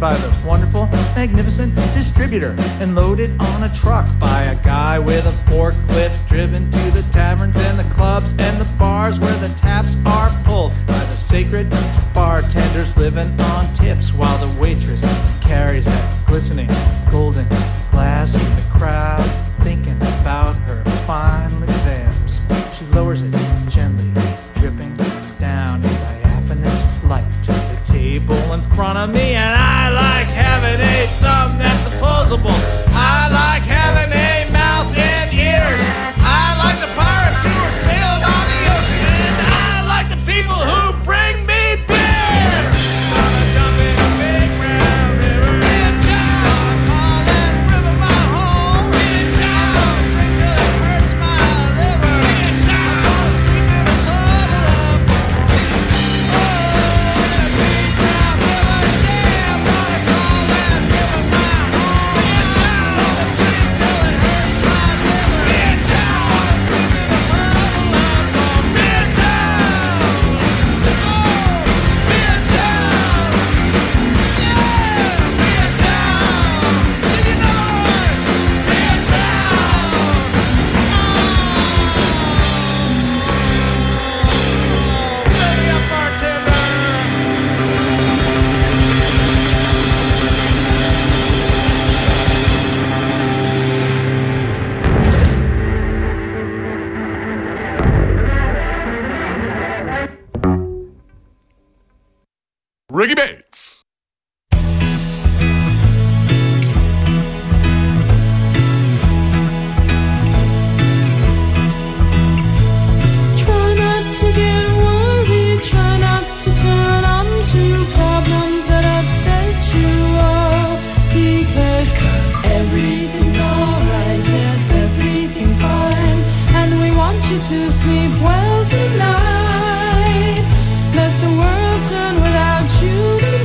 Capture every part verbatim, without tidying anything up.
by the wonderful, magnificent distributor and loaded on a truck by a guy with a forklift, driven to the taverns and the clubs and the bars where the taps are pulled by the sacred bartenders living on tips, while the waitress carries that glistening golden glass to the crowd, thinking about her final exams. She lowers it gently, dripping down in diaphanous light to the table in front of me, and I like having a thumb that's opposable. I like having a mouth and ears. I like the pirates who are sailing on the ocean, and I like the people who bring me beer. Gonna jump in a big brown river in town. I call that river my home. In town. Gonna drink till it hurts my liver. In town. I'm gonna sleep in a puddle of foam. Oh, in a big brown river, yeah. I'm gonna call that river my home. In town. Gonna drink till it hurts my liver. In town. I'm gonna sleep in a puddle of foam. In town. Oh, in town. Yeah, in town. Did you know it? In town. Ready up, bartender. Ricky Bates. Try not to get worried, try not to turn on to problems that upset you all, because everything's alright, yes, everything's fine, and we want you to sleep well tonight. Let the world turn without you tonight.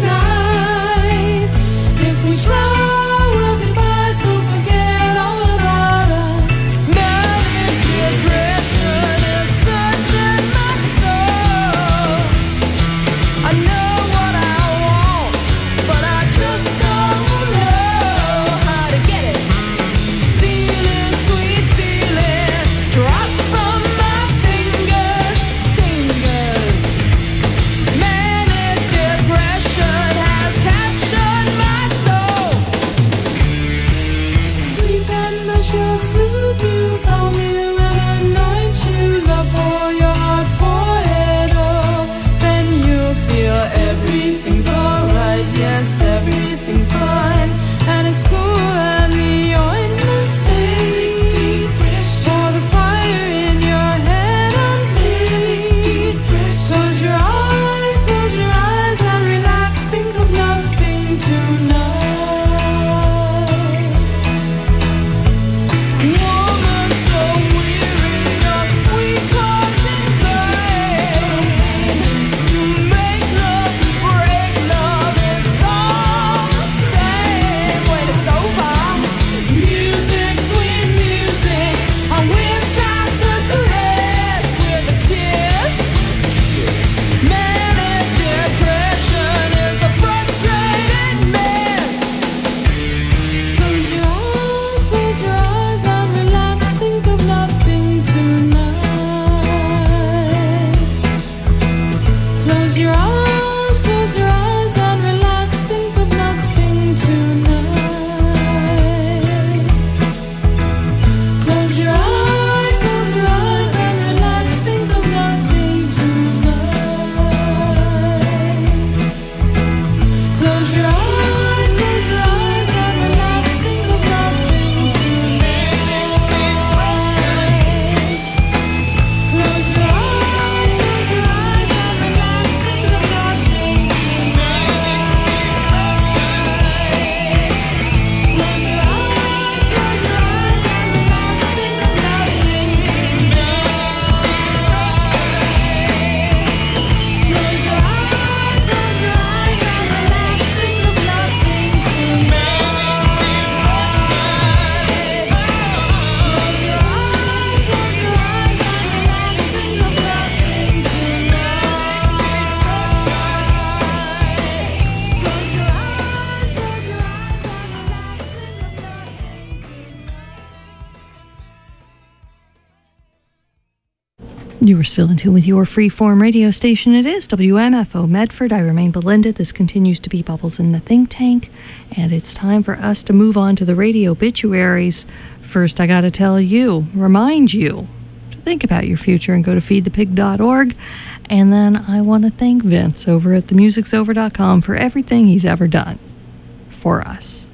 You are still in tune with your freeform radio station. It is W M F O Medford. I remain Belinda. This continues to be Bubbles in the Think Tank. And it's time for us to move on to the radio obituaries. First, I got to tell you, remind you to think about your future and go to feed the pig dot org. And then I want to thank Vince over at the music's over dot com for everything he's ever done for us.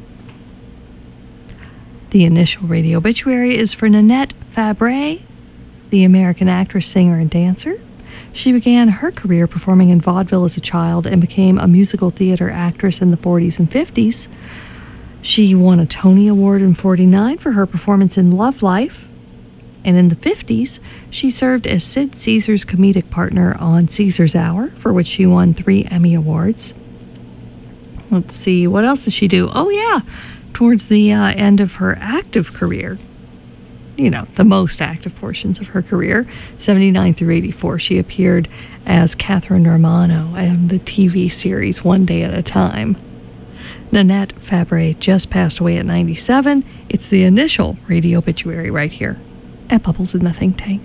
The initial radio obituary is for Nanette Fabray, the American actress, singer, and dancer. She began her career performing in vaudeville as a child and became a musical theater actress in the forties and fifties. She won a Tony Award in forty-nine for her performance in Love Life. And in the fifties, she served as Sid Caesar's comedic partner on Caesar's Hour, for which she won three Emmy Awards. Let's see, what else did she do? Oh, yeah, towards the uh, end of her active career, you know, the most active portions of her career, seventy-nine through eighty-four, she appeared as Catherine Romano in the T V series One Day at a Time. Nanette Fabray just passed away at ninety-seven. It's the initial radio obituary right here at Bubbles in the Think Tank.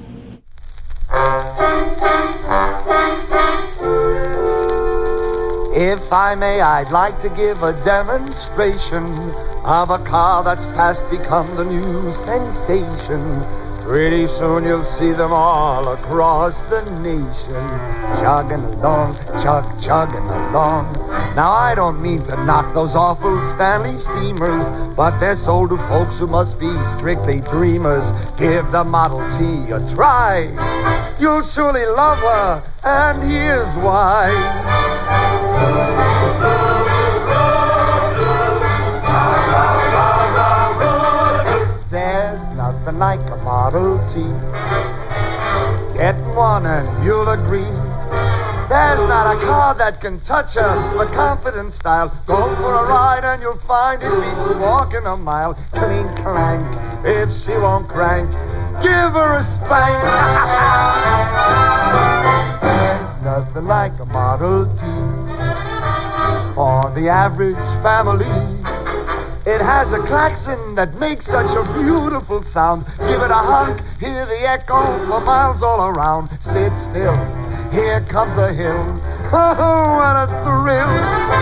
If I may, I'd like to give a demonstration of a car that's fast become the new sensation. Pretty soon you'll see them all across the nation, chugging along, chug, chugging along. Now I don't mean to knock those awful Stanley steamers, but they're sold to folks who must be strictly dreamers. Give the Model T a try, you'll surely love her, and here's why. There's nothing like a Model T. Get one and you'll agree. There's not a car that can touch her with confident style. Go for a ride and you'll find it beats walking a mile. Clink clank, if she won't crank, give her a spank. There's nothing like a Model T for the average family. It has a klaxon that makes such a beautiful sound. Give it a honk, hear the echo for miles all around. Sit still, here comes a hill. Oh, what a thrill.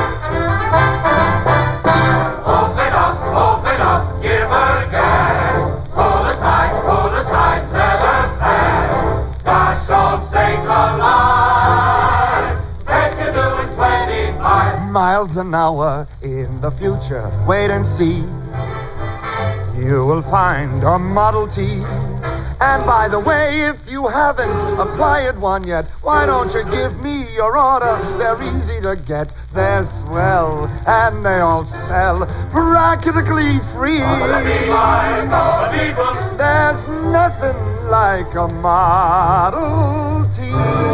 Open up, open up, give her gas. Pull aside, pull aside, let her pass. Gosh, all sakes alive, bet you're doing twenty-five miles an hour in the future. Wait and see. You will find a Model T. And by the way, if you haven't acquired one yet, why don't you give me your order? They're easy to get, they're swell, and they all sell practically free. There's nothing like a Model T.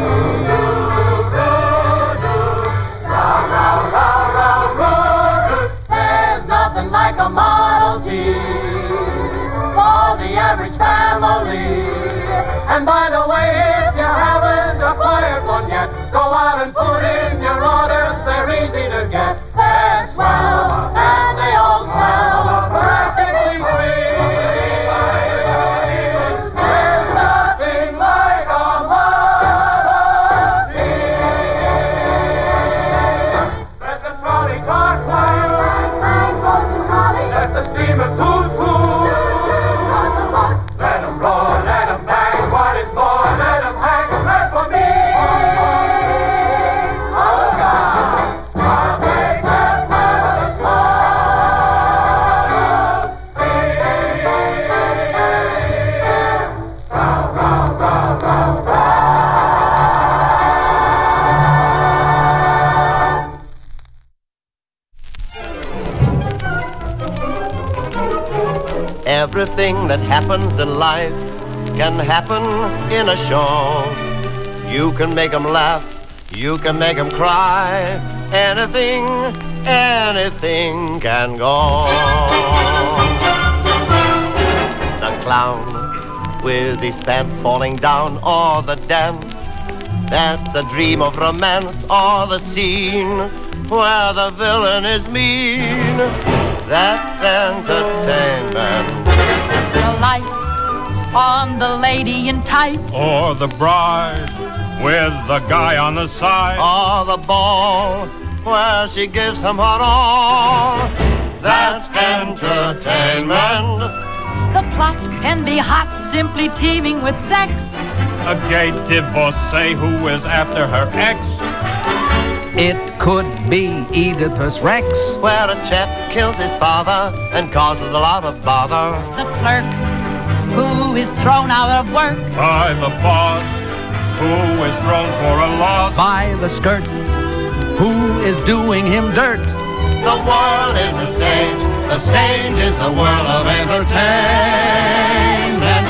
There's nothing like a Model T for the average family. And by the way, if you haven't acquired one yet, go out and put in your order. They're easy to get, they're swell, and they all sell practically free. There's nothing like a Model T. Let the trolley car fly, let the steamer toot toot. Let 'em roar, let 'em bang, what is more, let 'em hang, clap for me. Oh God, I'll take that marvelous Model T. Row, row, row, row, row. Everything that happens in life can happen in a show. You can make 'em laugh, you can make 'em cry. Anything, anything can go. The clown with his pants falling down, or the dance that's a dream of romance, or the scene where the villain is mean. That's entertainment. The lights on the lady in tights, or the bride with the guy on the side, or the ball where she gives him her all. That's entertainment. the plot can be hot, simply teeming with sex. a gay divorcee who is after her ex. It could be Oedipus Rex, where a chap kills his father and causes a lot of bother. The clerk who is thrown out of work, by the boss who is thrown for a loss, by the skirt who is doing him dirt. The world is a stage, the stage is a world of entertainment.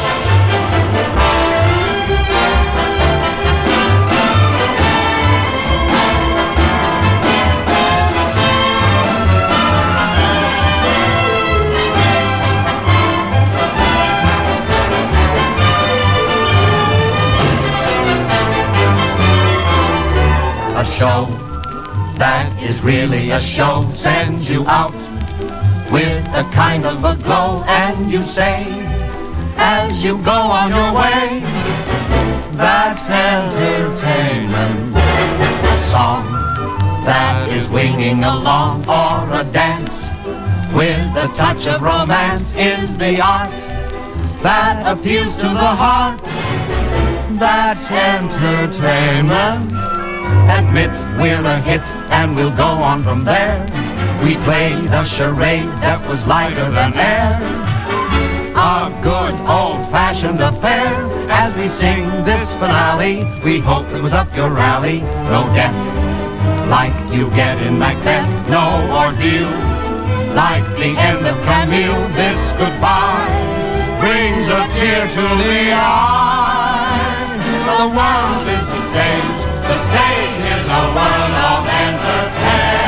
A show that is really a show sends you out with a kind of a glow, and you say as you go on your way, that's entertainment. A song that is winging along, or a dance with a touch of romance, is the art that appeals to the heart. That's entertainment. Admit we're a hit and we'll go on from there. We played a charade that was lighter than air, a good old-fashioned affair. As we sing this finale, we hope it was up your rally. No death like you get in Macbeth, no ordeal like the end of Camille. This goodbye brings a tear to the eye. The world is a stage, the stage is a world of entertainment.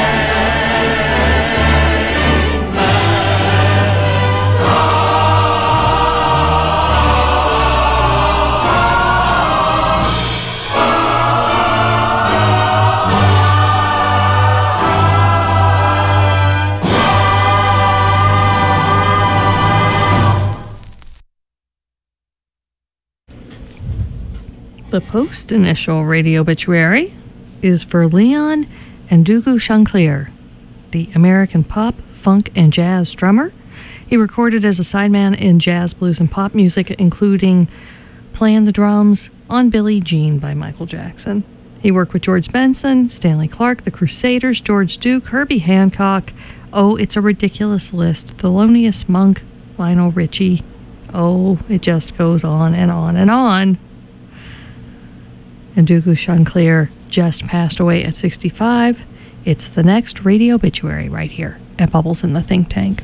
The post initial radio obituary is for Leon Ndugu Shanklier, the American pop, funk, and jazz drummer. He recorded as a sideman in jazz, blues, and pop music, including playing the drums on Billie Jean by Michael Jackson. He worked with George Benson, Stanley Clarke, the Crusaders, George Duke, Herbie Hancock. Oh, it's a ridiculous list. Thelonious Monk, Lionel Richie. Oh, it just goes on and on and on. Ndugu Shanklier just passed away at sixty-five. It's the next radio obituary right here at Bubbles in the Think Tank.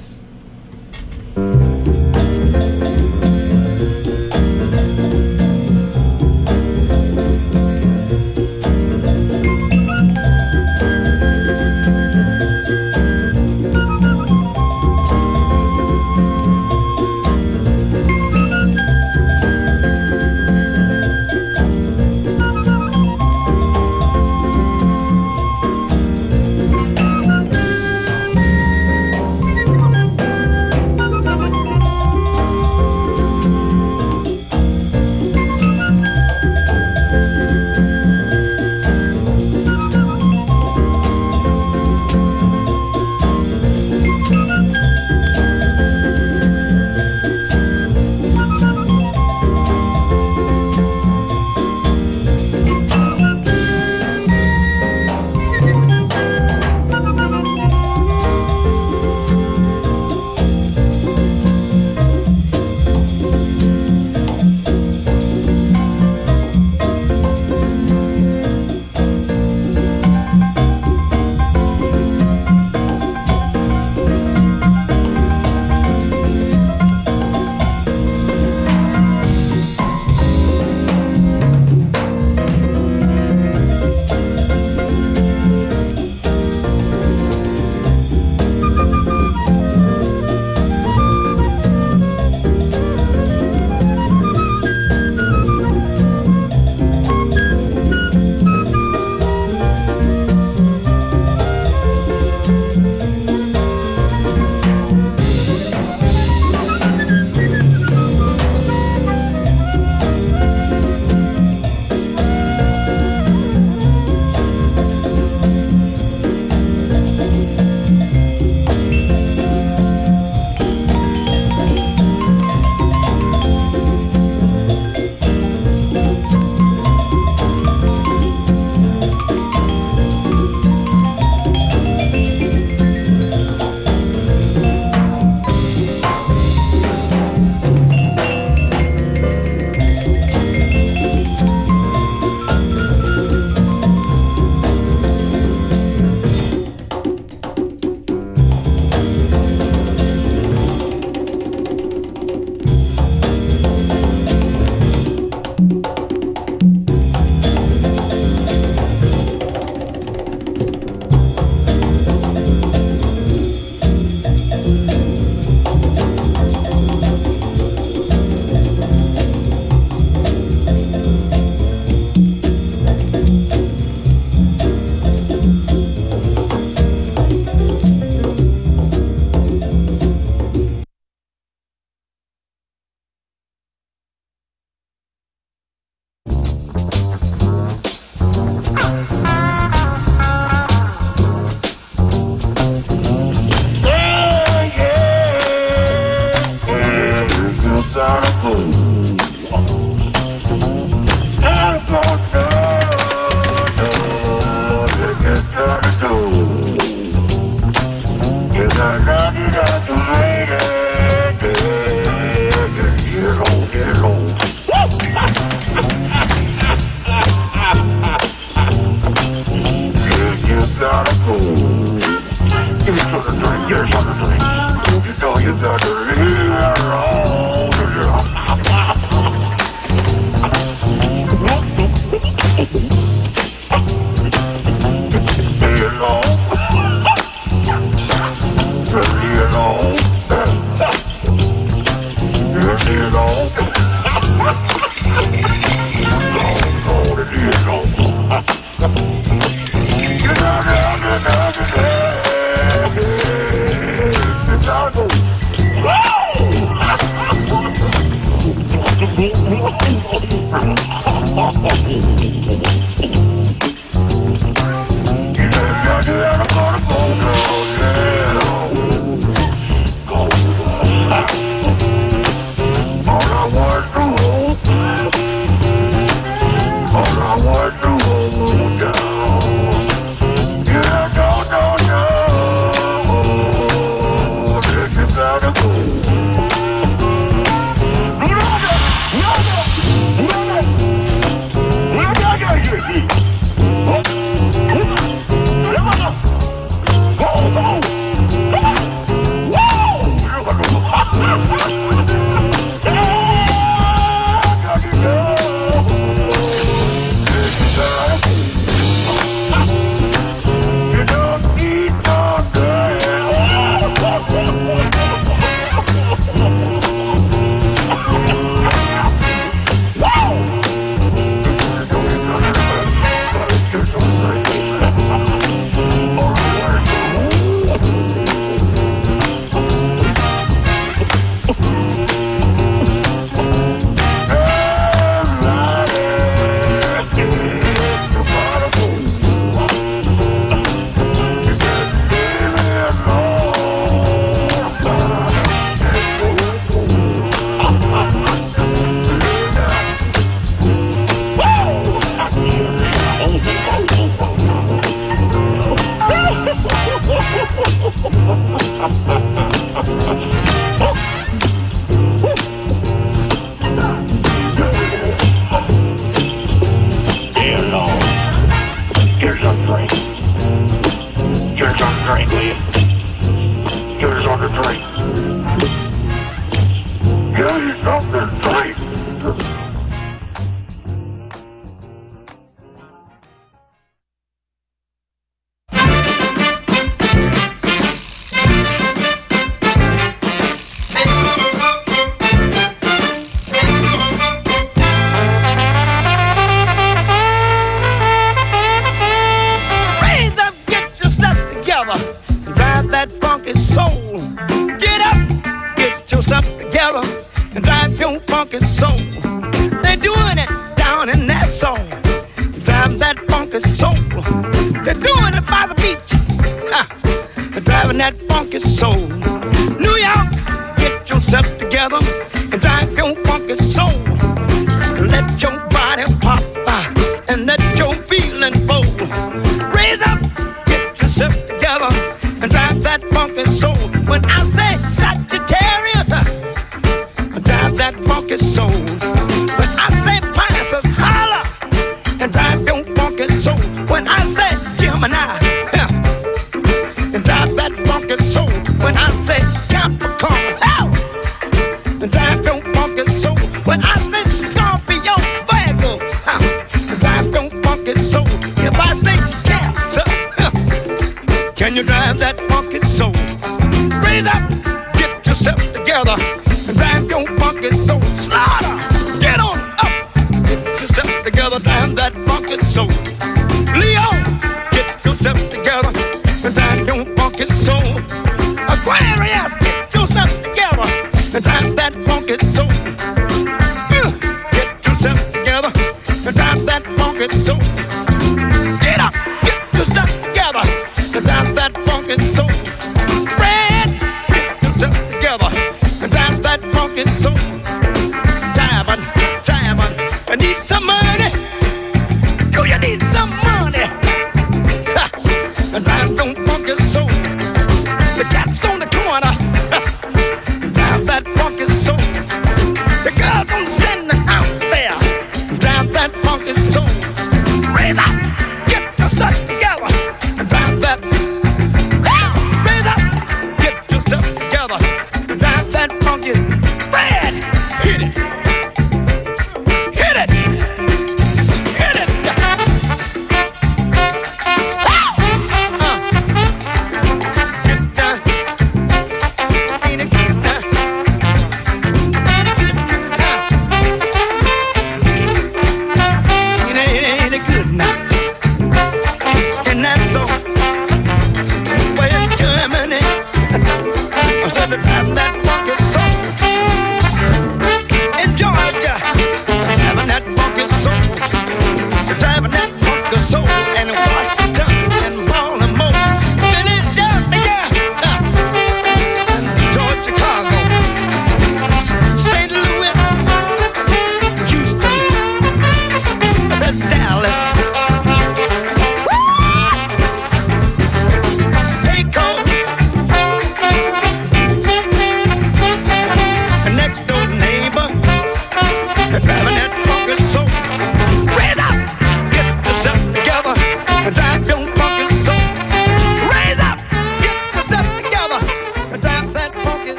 The cat's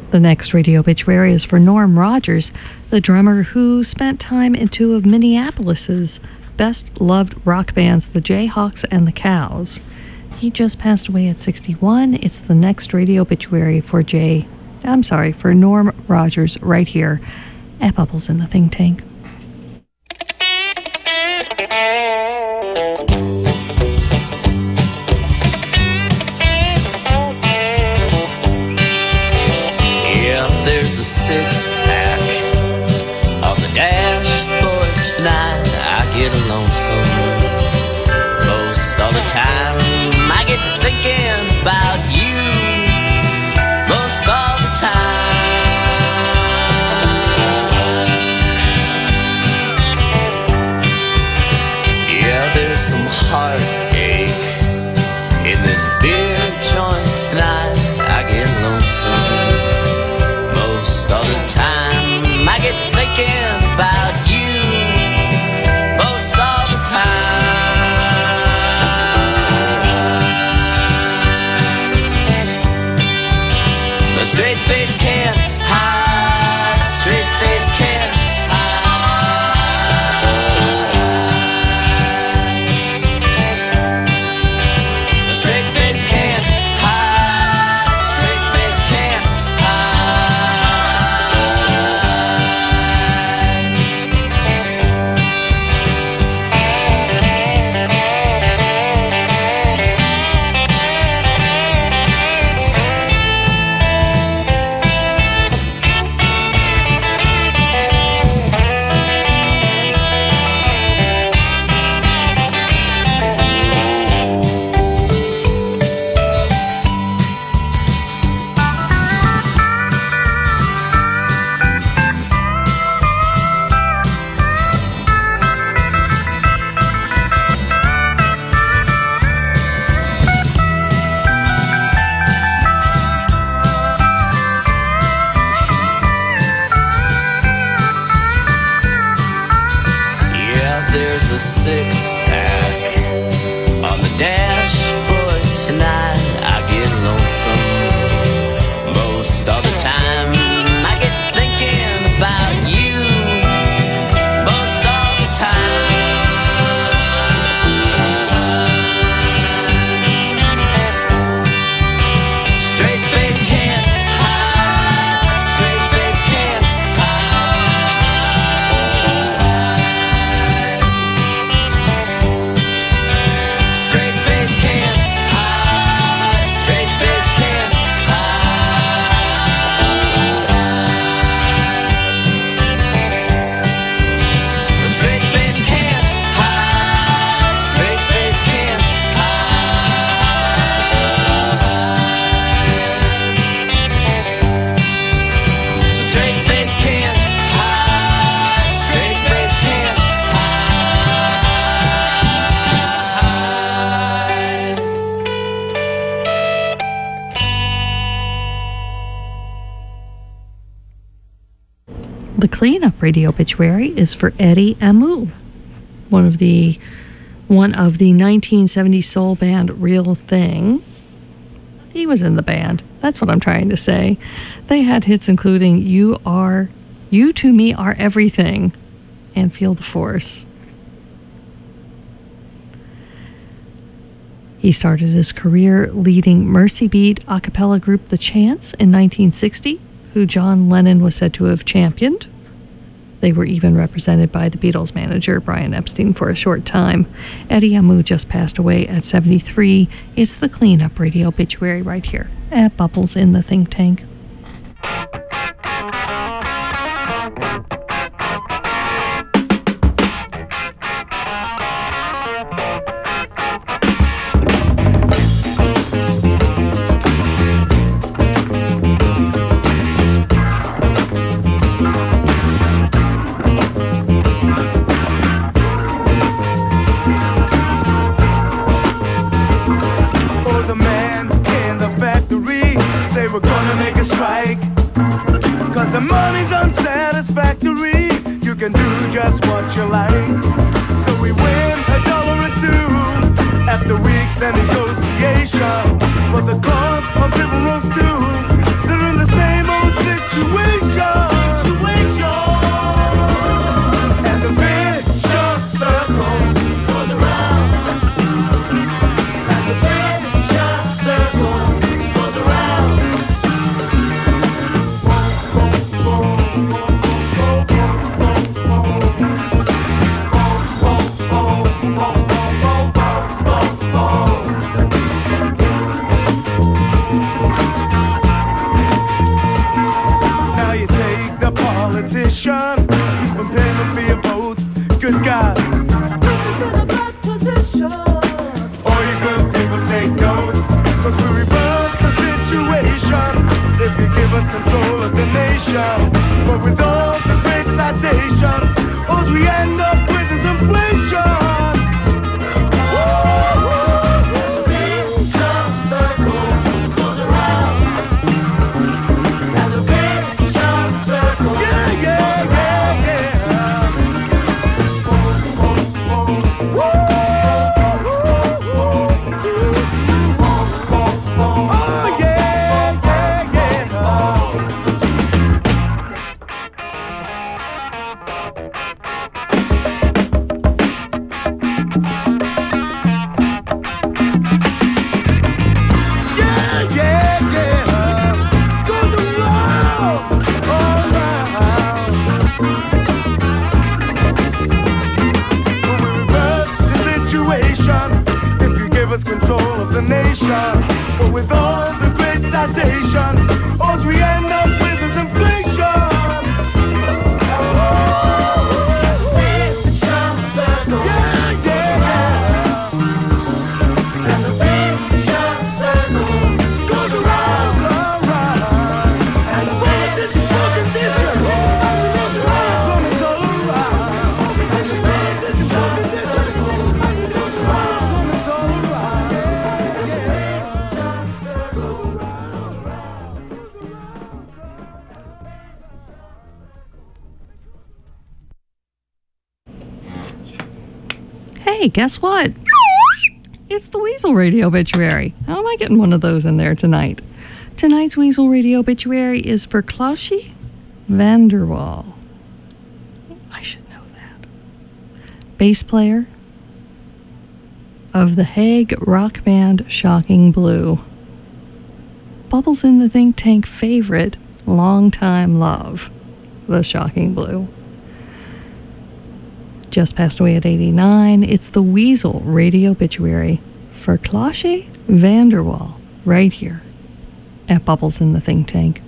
The next radio obituary is for Norm Rogers, the drummer who spent time in two of Minneapolis's best-loved rock bands, the Jayhawks and the Cows. He just passed away at sixty-one. It's the next radio obituary for Jay, I'm sorry, for Norm Rogers right here at Bubbles in the Think Tank. There's a six-pack on the dashboard tonight. I get lonesome most all the time. I get to thinking about you most all the time. Yeah, there's some heartache in this beer joint tonight. I get lonesome all the time. I get to thinking about you most all the time. A straight face can't hide, straight face can't hide. A straight face can't hide, straight face can't six-pack on the dashboard tonight. I get lonesome most all the time. I get to thinking about you most all the time. Straight face can't hide, straight face can't The cleanup radio obituary is for Eddie Amu, one of the one of the nineteen seventies soul band Real Thing. He was in the band. That's what I'm trying to say. They had hits including You Are, You To Me Are Everything, and Feel the Force. He started his career leading Mercy Beat a cappella group The Chants in nineteen sixty, who John Lennon was said to have championed. They were even represented by the Beatles manager, Brian Epstein, for a short time. Eddie Amu just passed away at seventy-three. It's the cleanup radio obituary right here at Bubbles in the Think Tank. And negotiation, but the cost of living rose too. They're in the same old control of the nation. But with all the great citation, all we end up with is inflation. But with all the great citation, all we end up with is inflation. Yeah, yeah, yeah. And the vision circle goes around, around. And the politicians show conditions, plumbers all around. And the politicians show conditions, goes around, plumbers all around. Hey, guess what? It's the Weasel Radio Obituary. How am I getting one of those in there tonight? Tonight's Weasel Radio Obituary is for Klausje Vanderwall. I should know that. Bass player of the Hague rock band Shocking Blue. Bubbles in the Think Tank favorite, Longtime Love, the Shocking Blue. Just passed away at eighty-nine. It's the Weasel Radio Obituary for Klausje Vanderwall, right here at Bubbles in the Think Tank.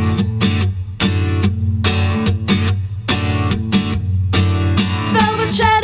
Velvet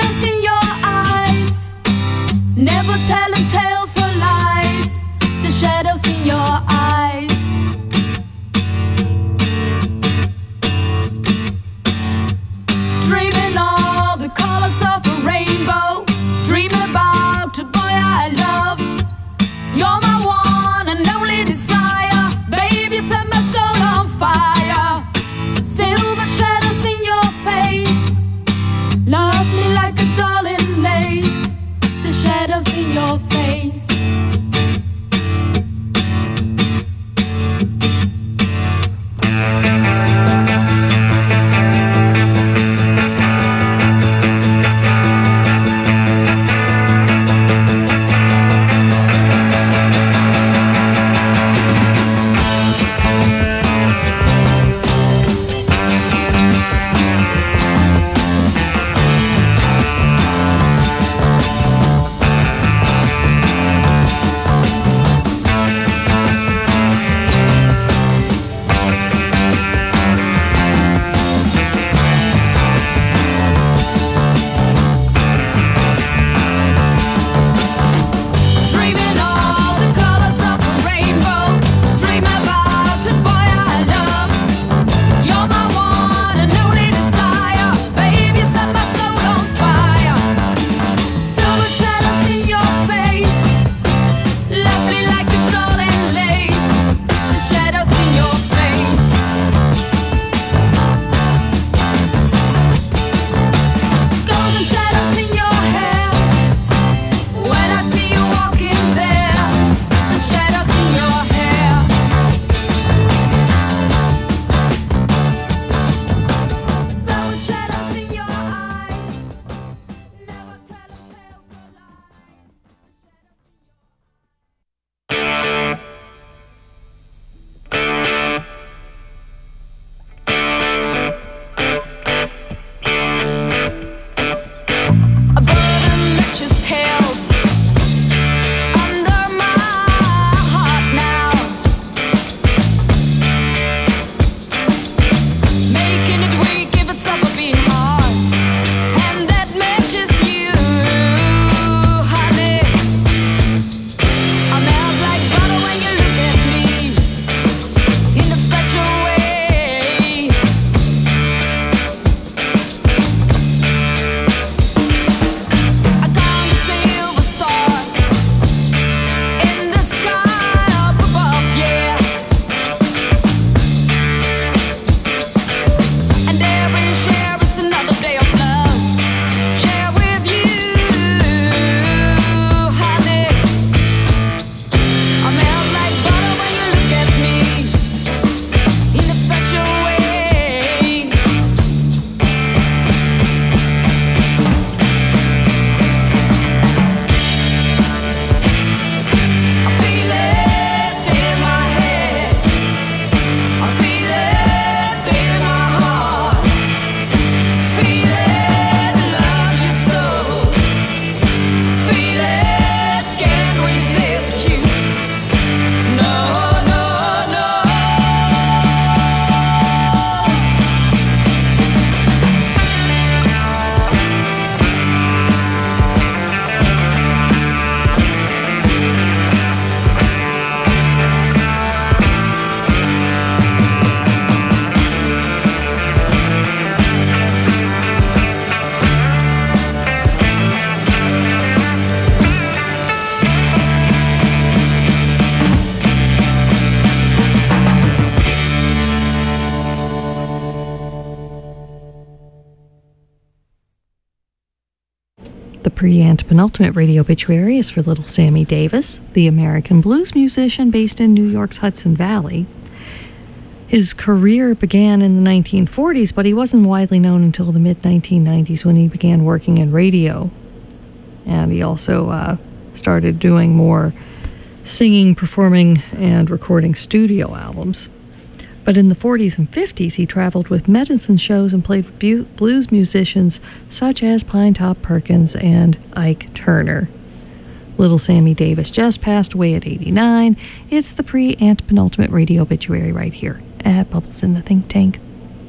The pre-antepenultimate radio obituary is for Little Sammy Davis, the American blues musician based in New York's Hudson Valley. His career began in the nineteen forties, but he wasn't widely known until the mid nineteen nineties when he began working in radio. And he also uh, started doing more singing, performing, and recording studio albums. But in the forties and fifties, he traveled with medicine shows and played with bu- blues musicians such as Pinetop Perkins and Ike Turner. Little Sammy Davis just passed away at eighty-nine. It's the pre-antepenultimate radio obituary right here at Bubbles in the Think Tank.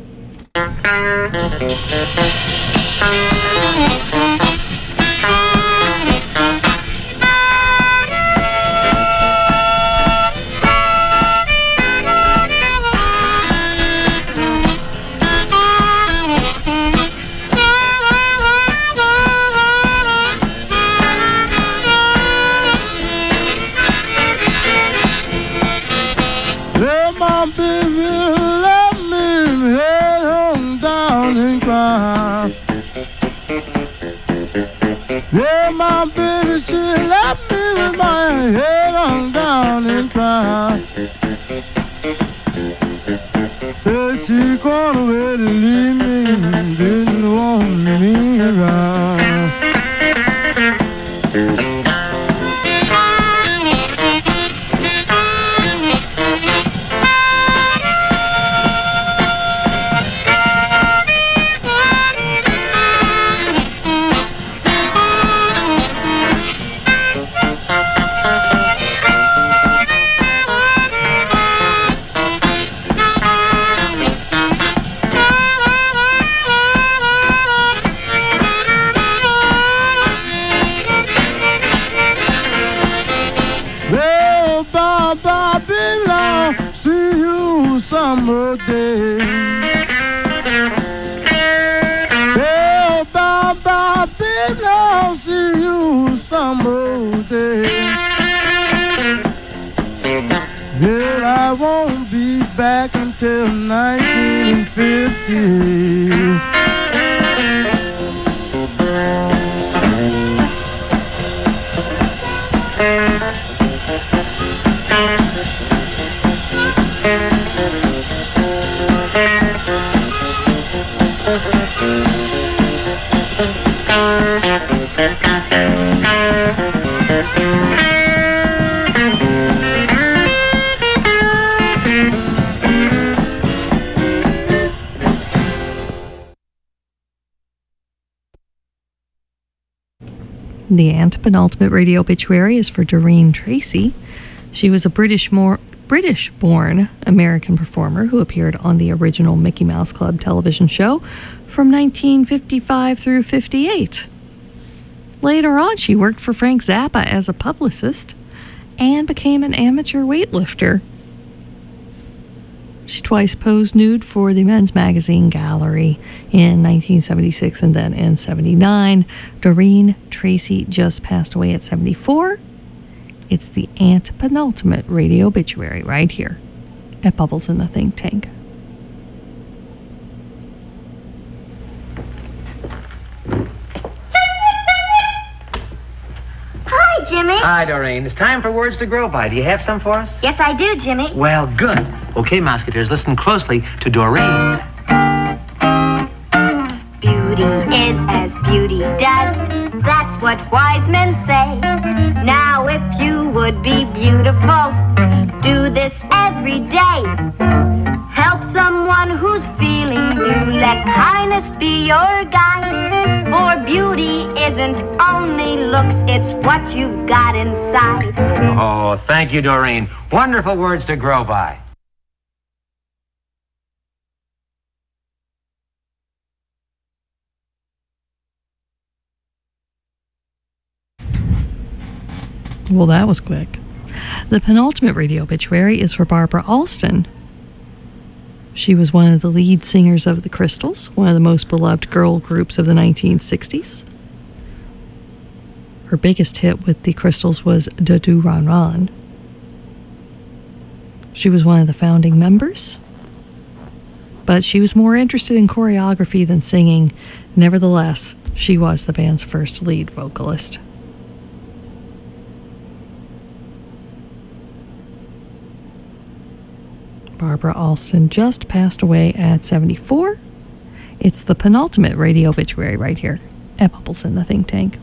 Yeah, my baby, she left me with my head on down and cry. Said she gone away to leave me, didn't want me around. Summer day. Oh, Baba, baby, I'll see you summer day. Well, I won't be back until nineteen fifty. The antepenultimate radio obituary is for Doreen Tracy. She was a British more British-born American performer who appeared on the original Mickey Mouse Club television show from nineteen fifty-five through fifty-eight. Later on, she worked for Frank Zappa as a publicist and became an amateur weightlifter. She twice posed nude for the men's magazine Gallery in nineteen seventy-six and then in seventy-nine. Doreen Tracy just passed away at seventy-four. It's the antepenultimate radio obituary right here at Bubbles in the Think Tank. Hi, Jimmy. Hi, Doreen. It's time for Words to Grow By. Do you have some for us? Yes, I do, Jimmy. Well, good. Okay, Musketeers, listen closely to Doreen. Beauty is as beauty does. That's what wise men say. Now, if you would be beautiful, do this every day. Help someone who's feeling blue. Let kindness be your guide. For beauty isn't only looks, it's what you've got inside. Oh, thank you, Doreen. Wonderful words to grow by. Well, that was quick. The penultimate radio obituary is for Barbara Alston. She was one of the lead singers of the Crystals, one of the most beloved girl groups of the nineteen sixties. Her biggest hit with the Crystals was Da Doo Ron Ron. She was one of the founding members, but she was more interested in choreography than singing. Nevertheless, She was the band's first lead vocalist. Barbara Alston just passed away at seventy-four. It's the penultimate radio obituary right here at Bubbles in the Think Tank.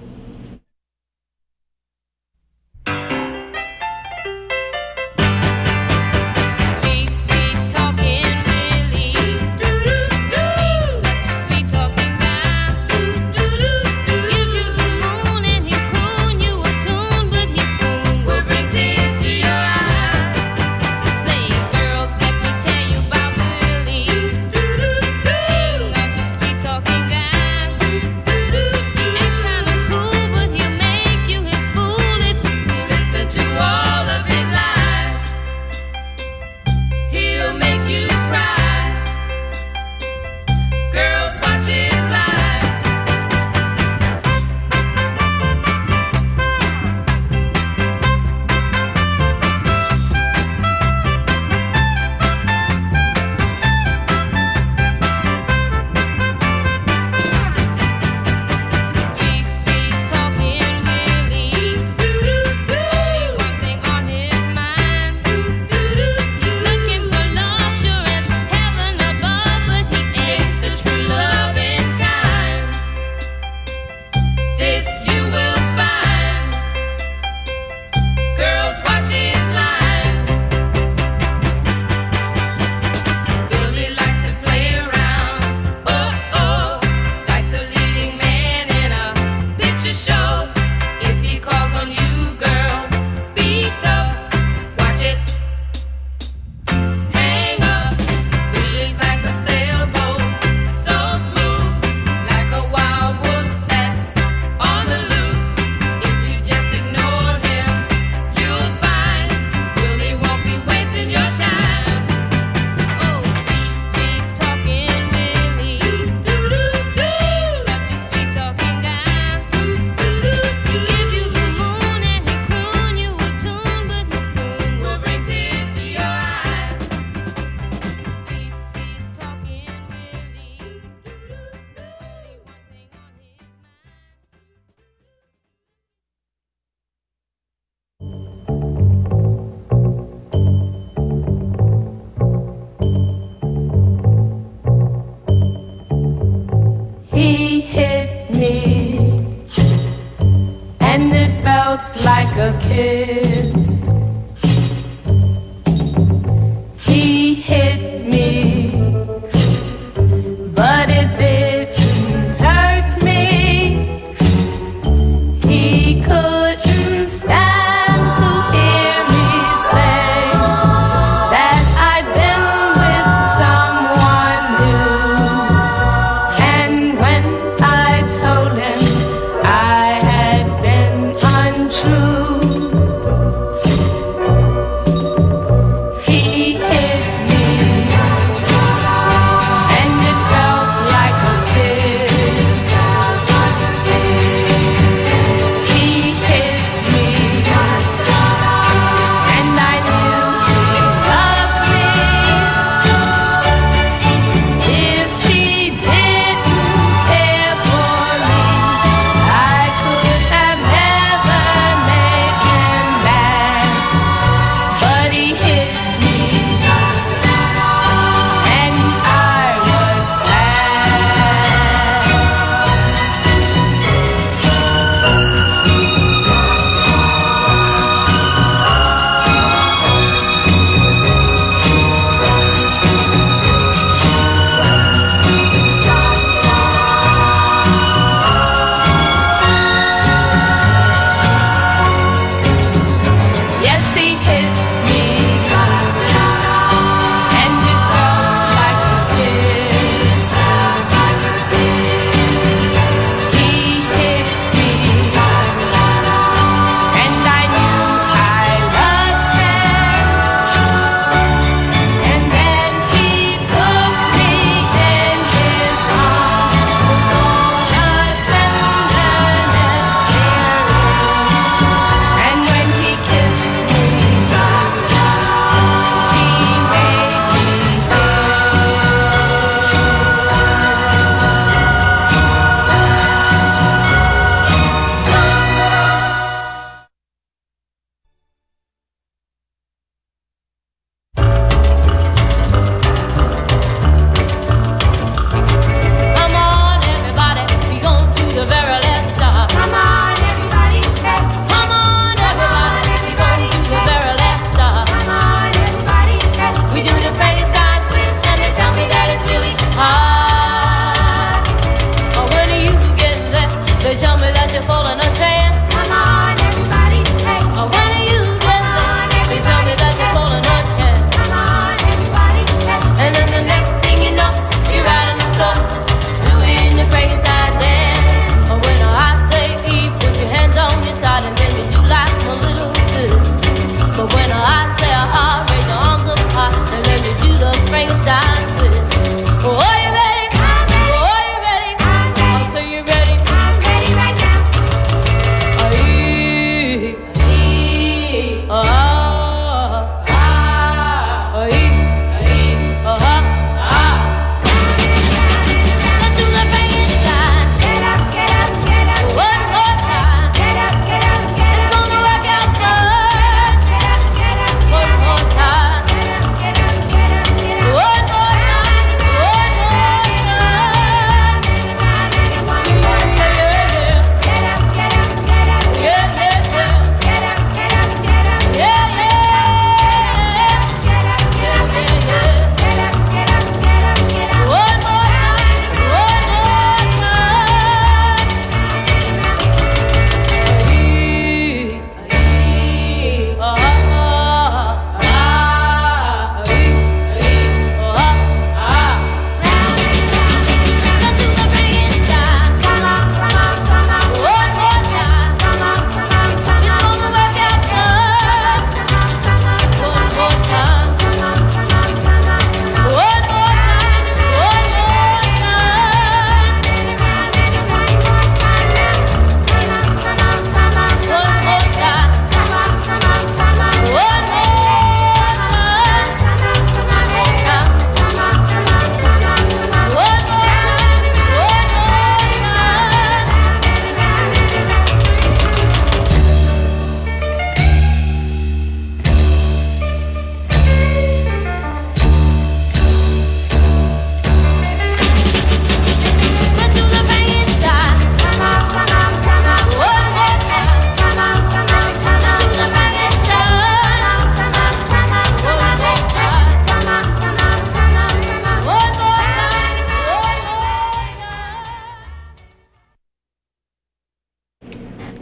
Cool.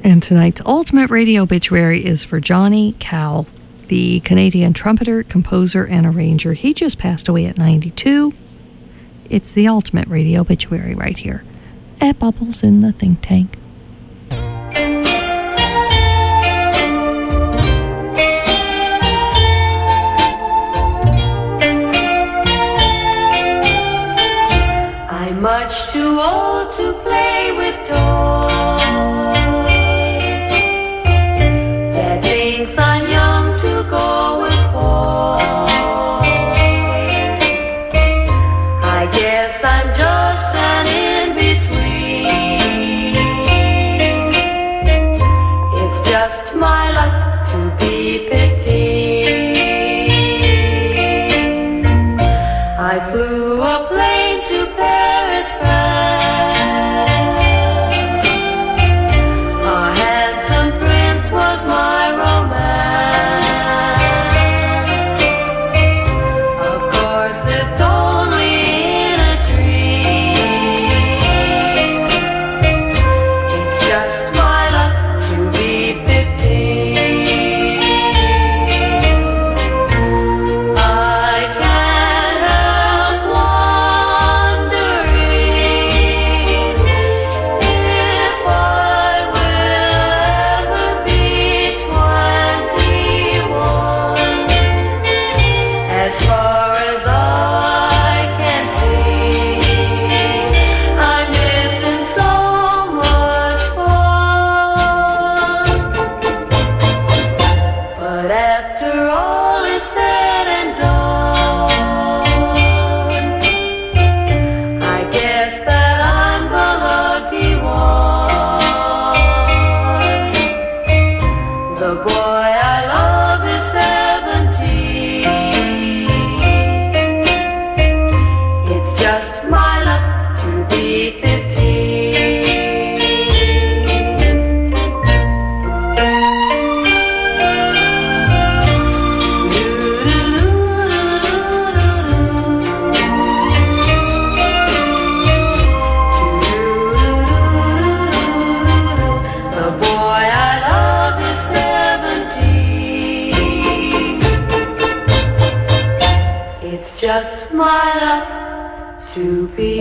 And tonight's ultimate radio obituary is for Johnny Cowell, the Canadian trumpeter, composer, and arranger. He just passed away at ninety-two. It's the ultimate radio obituary right here at Bubbles in the Think Tank. I'm much too old to play with toys. Dad thinks I'm young to go with boys. I guess I'm just an in-between. It's just my luck to be fifteen. I flew a plane to Paris, France. A handsome prince was my romance. Of course it's only in a dream. It's just my luck to be fifteen. I can't help wondering if I will ever be twenty-one. As far as I can see, I'm missing so much fun. But after all is said and done, I guess that I'm the lucky one. The boy I love is seventeen. It's just my luck to be The boy I love is seventeen. It's just my luck to be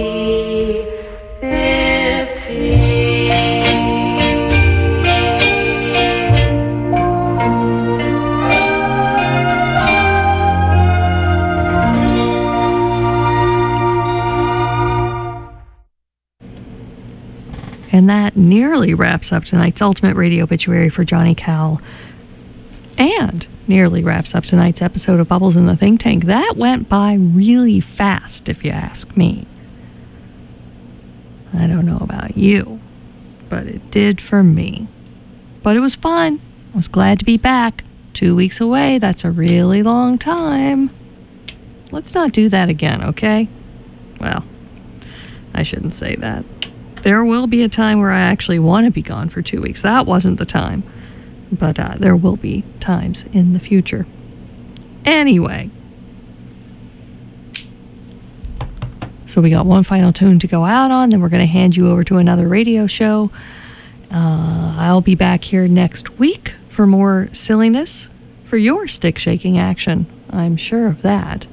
And that nearly wraps up tonight's ultimate radio obituary for Johnny Cowell. And nearly wraps up tonight's episode of Bubbles in the Think Tank. That went by really fast, if you ask me. I don't know about you, but it did for me. But it was fun. I was glad to be back. Two weeks away, that's a really long time. Let's not do that again, okay? Well, I shouldn't say that. There will be a time where I actually want to be gone for two weeks. That wasn't the time. But uh, there will be times in the future. Anyway. So we got one final tune to go out on. Then we're going to hand you over to another radio show. Uh, I'll be back here next week for more silliness. For your stick shaking action. I'm sure of that.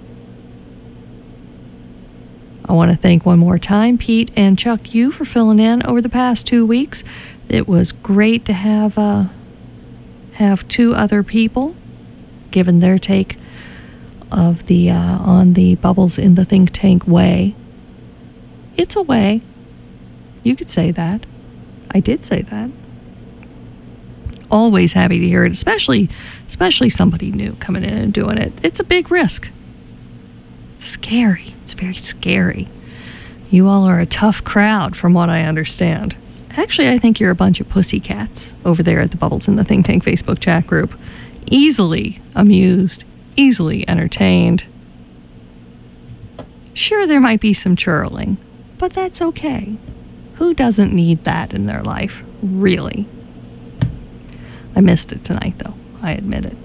I want to thank one more time Pete and Chuck you for filling in over the past two weeks. It was great to have uh, have two other people given their take of the uh, on the Bubbles in the Think Tank way. It's a way. You could say that. I did say that. Always happy to hear it, especially especially somebody new coming in and doing it. It's a big risk. It's scary. It's very scary. You all are a tough crowd from what I understand. Actually, I think you're a bunch of pussycats over there at the Bubbles in the Think Tank Facebook chat group. Easily amused, easily entertained. Sure, there might be some churling, but that's okay. Who doesn't need that in their life, really? I missed it tonight, though. I admit it.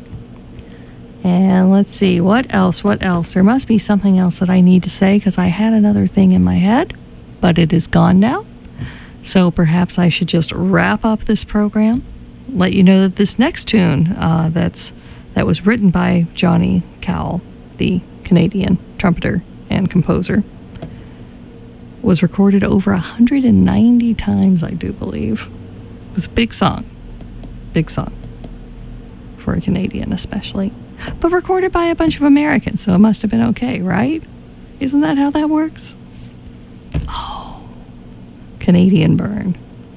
And let's see, what else, what else? There must be something else that I need to say because I had another thing in my head, but it is gone now. So perhaps I should just wrap up this program, let you know that this next tune uh, that's that was written by Johnny Cowell, the Canadian trumpeter and composer, was recorded over one hundred ninety times, I do believe. It was a big song. Big song. For a Canadian especially. But recorded by a bunch of Americans, so it must have been okay, right? Isn't that how that works? Oh, Canadian burn.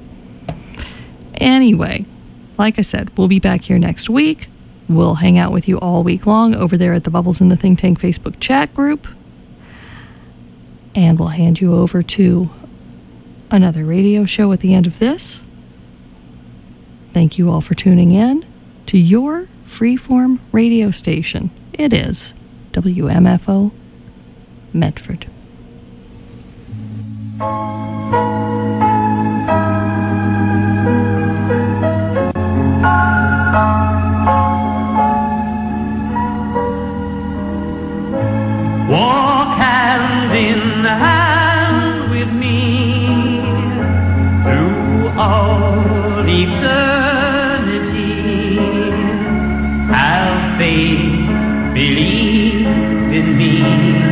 Anyway, like I said, we'll be back here next week. We'll hang out with you all week long over there at the Bubbles in the Think Tank Facebook chat group. And we'll hand you over to another radio show at the end of this. Thank you all for tuning in to your freeform radio station. It is W M F O Medford. Walk hand in hand with me through all eternity. Have faith, believe in me.